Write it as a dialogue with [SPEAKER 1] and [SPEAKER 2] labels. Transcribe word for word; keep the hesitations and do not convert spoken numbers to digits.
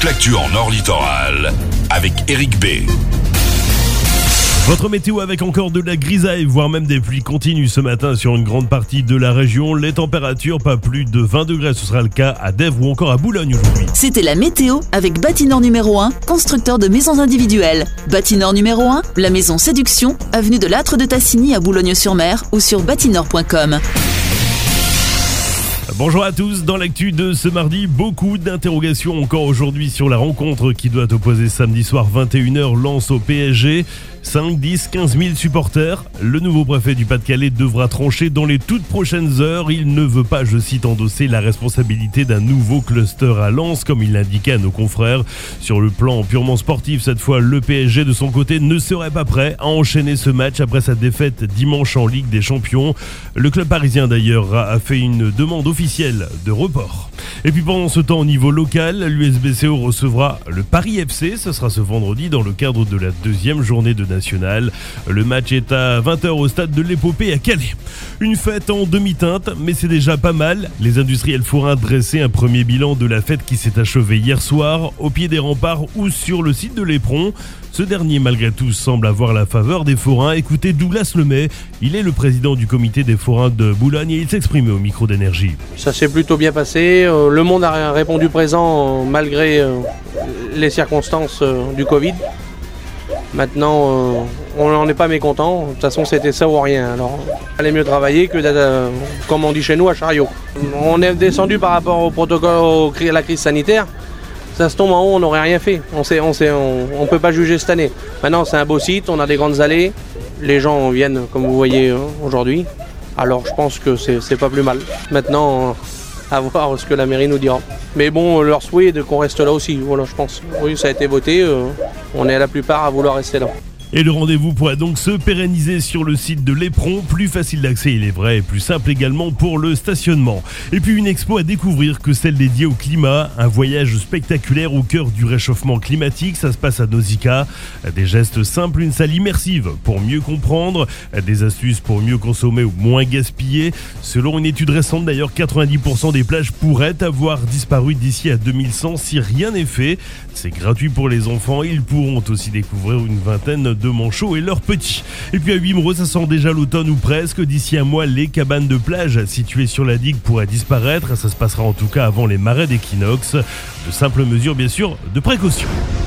[SPEAKER 1] toute l'actu en Nord Littoral avec Eric B.
[SPEAKER 2] Votre météo avec encore de la grisaille, voire même des pluies continues ce matin sur une grande partie de la région. Les températures, pas plus de vingt degrés, ce sera le cas à Dèvres ou encore à Boulogne aujourd'hui.
[SPEAKER 3] C'était la météo avec Bâtinor numéro un, constructeur de maisons individuelles. Bâtinor numéro un, la maison Séduction, avenue de l'Âtre de Tassigny à Boulogne-sur-Mer ou sur bâtinor point com.
[SPEAKER 2] Bonjour à tous, dans l'actu de ce mardi, beaucoup d'interrogations encore aujourd'hui sur la rencontre qui doit opposer samedi soir vingt et une heures Lens au P S G. cinq, dix, quinze mille supporters. Le nouveau préfet du Pas-de-Calais devra trancher dans les toutes prochaines heures. Il ne veut pas, je cite, endosser la responsabilité d'un nouveau cluster à Lens, comme il l'indiquait à nos confrères. Sur le plan purement sportif, cette fois, le P S G de son côté ne serait pas prêt à enchaîner ce match après sa défaite dimanche en Ligue des Champions. Le club parisien d'ailleurs a fait une demande officielle de report. Et puis pendant ce temps au niveau local, l'U S B C O recevra le Paris F C. Ce sera ce vendredi dans le cadre de la deuxième journée de National. Le match est à vingt heures au stade de l'Épopée à Calais. Une fête en demi-teinte, mais c'est déjà pas mal. Les industriels forains dressaient un premier bilan de la fête qui s'est achevée hier soir au pied des remparts ou sur le site de l'Éperon. Ce dernier, malgré tout, semble avoir la faveur des forains. Écoutez Douglas Lemay, il est le président du comité des forains de Boulogne et il s'exprimait au micro d'Énergie.
[SPEAKER 4] Ça s'est plutôt bien passé. Le monde a répondu présent malgré les circonstances du Covid. Maintenant, on n'en est pas mécontent. De toute façon, c'était ça ou rien. Alors, il fallait mieux travailler que d'être, comme on dit chez nous, à chariot. On est descendu par rapport au protocole, à la crise sanitaire. Ça se tombe en haut, on n'aurait rien fait. On ne on on, on peut pas juger cette année. Maintenant, c'est un beau site, on a des grandes allées. Les gens viennent, comme vous voyez aujourd'hui. Alors, je pense que c'est, c'est pas plus mal. Maintenant, à voir ce que la mairie nous dira. Mais bon, leur souhait est qu'on reste là aussi. Voilà, je pense. Oui, ça a été voté. Euh, on est la plupart à vouloir rester là.
[SPEAKER 2] Et le rendez-vous pourra donc se pérenniser sur le site de l'Éperon, plus facile d'accès il est vrai et plus simple également pour le stationnement. Et puis une expo à découvrir que celle dédiée au climat, un voyage spectaculaire au cœur du réchauffement climatique, ça se passe à Nausicaa. Des gestes simples, une salle immersive pour mieux comprendre, des astuces pour mieux consommer ou moins gaspiller. Selon une étude récente d'ailleurs, quatre-vingt-dix pour cent des plages pourraient avoir disparu d'ici à deux mille cent si rien n'est fait. C'est gratuit pour les enfants, ils pourront aussi découvrir une vingtaine de manchots et leurs petits. Et puis à Wimereux, ça sent déjà l'automne ou presque. D'ici un mois, les cabanes de plage situées sur la digue pourraient disparaître. Ça se passera en tout cas avant les marées d'équinoxe. De simples mesures, bien sûr, de précaution.